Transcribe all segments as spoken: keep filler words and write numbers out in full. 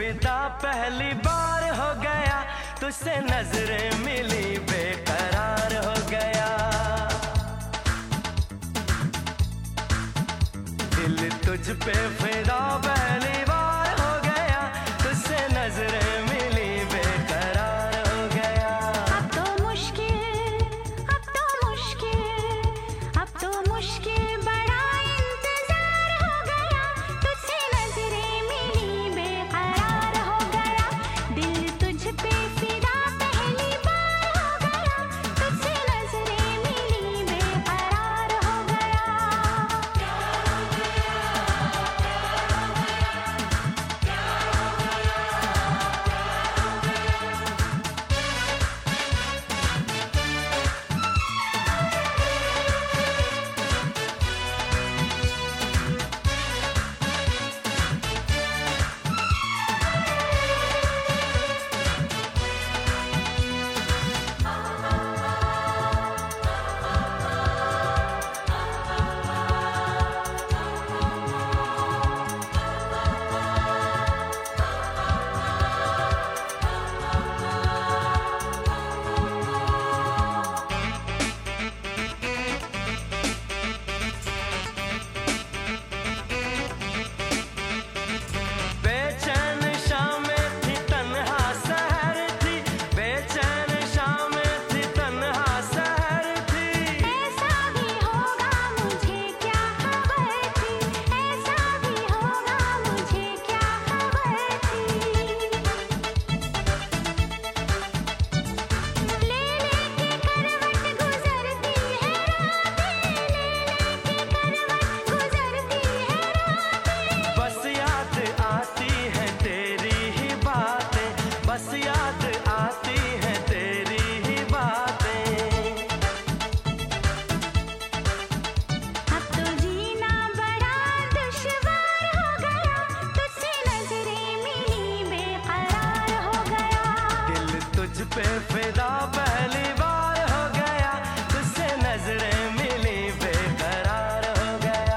फिदा पहली बार हो गया, तुझसे नजरें मिली बेकरार हो गया। दिल तुझ पे फिदा पहली बार हो गया, तुझसे नजरें मिली बेकरार हो गया। अब तो मुश्किल, अब तो मुश्किल, अब तो मुश्किल बड़ा इंतजार हो गया, तुझसे नजरें मिली बेकरार हो गया। दिल तुझ पे फिदा पहली बार हो गया, तुझसे नजरें मिली बेकरार हो गया। बस याद आती है तेरी ही बातें। अब तो जीना बड़ा दुश्वार हो गया, तुझसे नजरें मिली बेकरार हो गया। दिल तुझ पे फिदा पहली बार हो गया, तुझसे नजरें मिली बेकरार हो गया।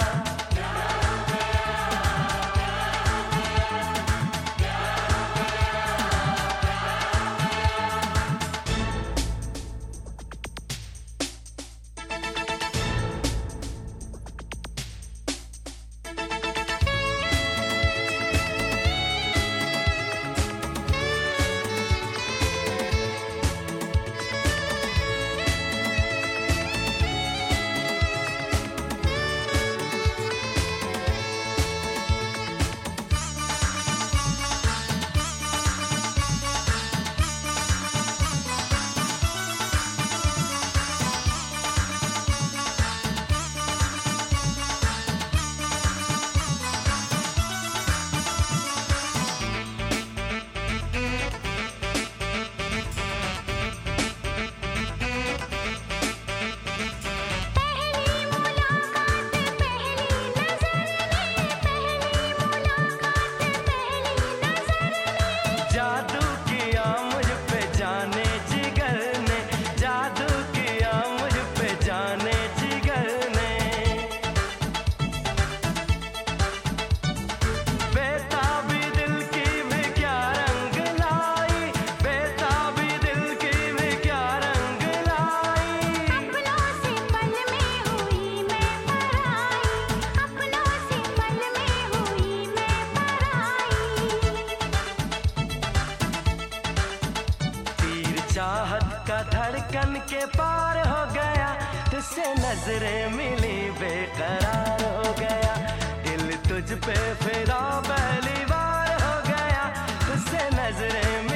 जादू किया मुझ पे जाने जिगर ने, जादू किया मुझ पे जाने जिगर ने। बेताबी दिल की भी क्या रंग लाई, बेताबी दिल की भी क्या रंग लाई। अपनों से पल में हुई मैं पराई, अपनों से पल में हुई मैं पराई। तीर चाहत का धड़कन के पार हो गया, तुझसे नजरें मिली बेकरार हो गया। दिल तुझ पे फिदा पहली बार हो गया, तुझसे नजरें मिली